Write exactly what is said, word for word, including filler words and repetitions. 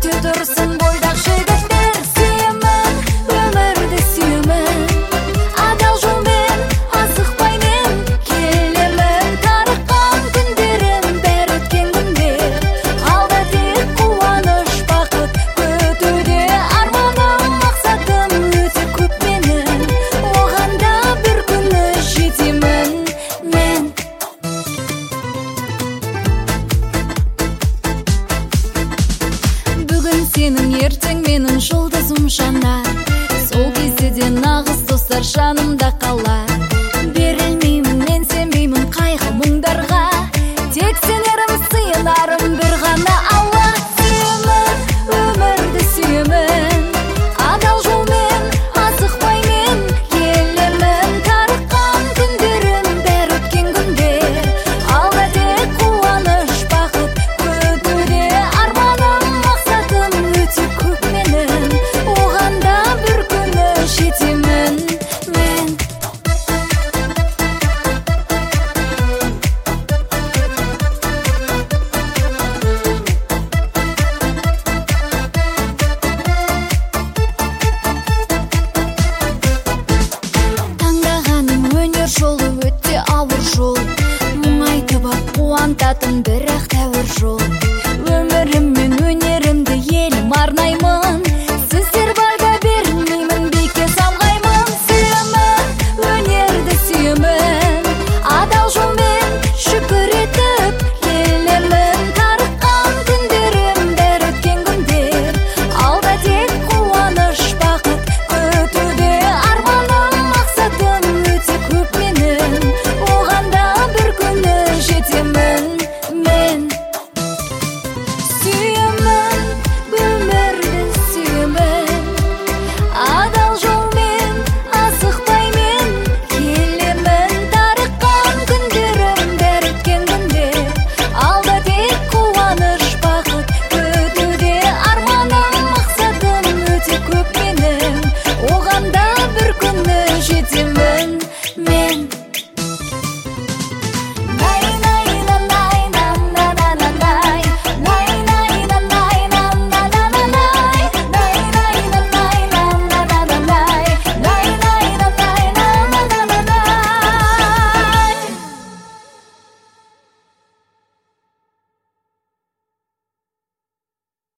күтү турсын бойдак жигиттер. Сүйөмүн, өмүрдү сүйөмүн, адал жолмен азыкпай мен келемин. Тарыккан күндөрүм бер өткөн күндөр, алда тек кубаныч бакыт күтүүдө. Арманым максатым өтө көп менин, оганда бир күнү жетемин мен. Бүгүн сенин, эртең менин жұлдызым жанар, сол кезде де нагыз достор жанымда калар.